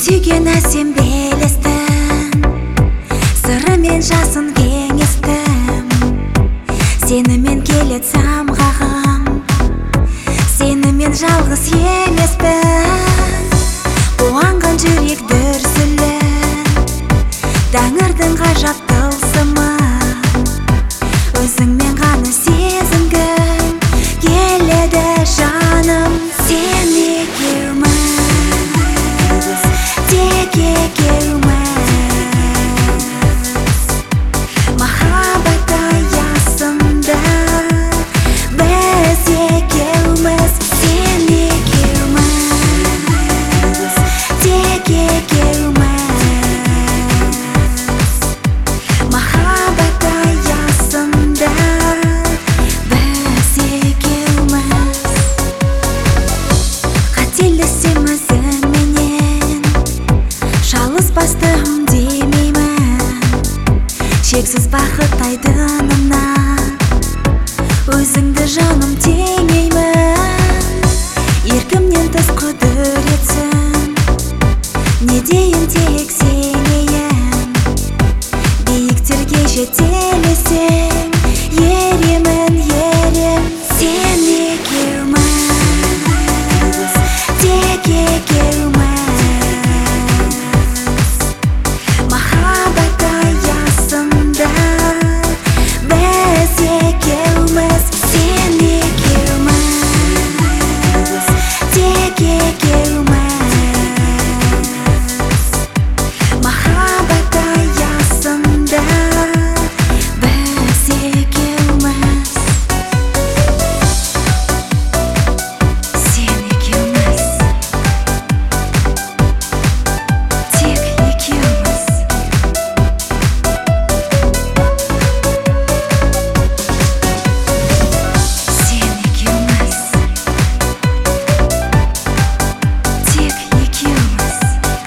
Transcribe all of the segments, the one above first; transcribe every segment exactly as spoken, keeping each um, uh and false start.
сүйген әсем белестің, сыры мен жасын кеңестім. Сенімен келет самғағым, сенімен жалғыз емеспін. Қуанған жүрек дүрсілін, тәңірдің ғажап тылсымы. Өзіңмен ғана сезінгім келеді жаным. Сен екеуміз, тек екеуміз, махаббат аясында біз екеуміз. Сен екеуміз, тек екеуміз, махаббат аясында біз екеуміз. Қателесем өзіңменен, шалыспастым демеймін. Шексіз бақыт айдынына өзіңді жаным теңеймін. Еркімнен тыс құдіретсің, не дейін тек сенейін. Биіктерге жетелесең, еремін, ерем. Сен екеуміз, тек екеуміз, махаббат аясында біз екеуміз. Сен екеуміз, тек екеуміз, махаббат аясында біз екеуміз. Сен екеуміз, тек екеуміз. Сен екеуміз, тек екеуміз.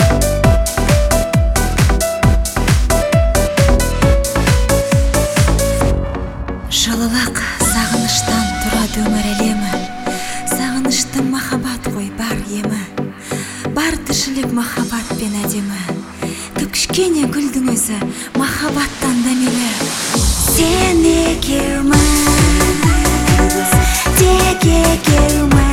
Жылылық сағыныштан тұрады өмір әлемі. Сағыныштың махаббат қой бар емі. Бар тіршілік махаббатпен әдемі. Кіп-кішкене гүлдің өзі махаббаттан дәмелі. Сен екеуміз, тек екеуміз,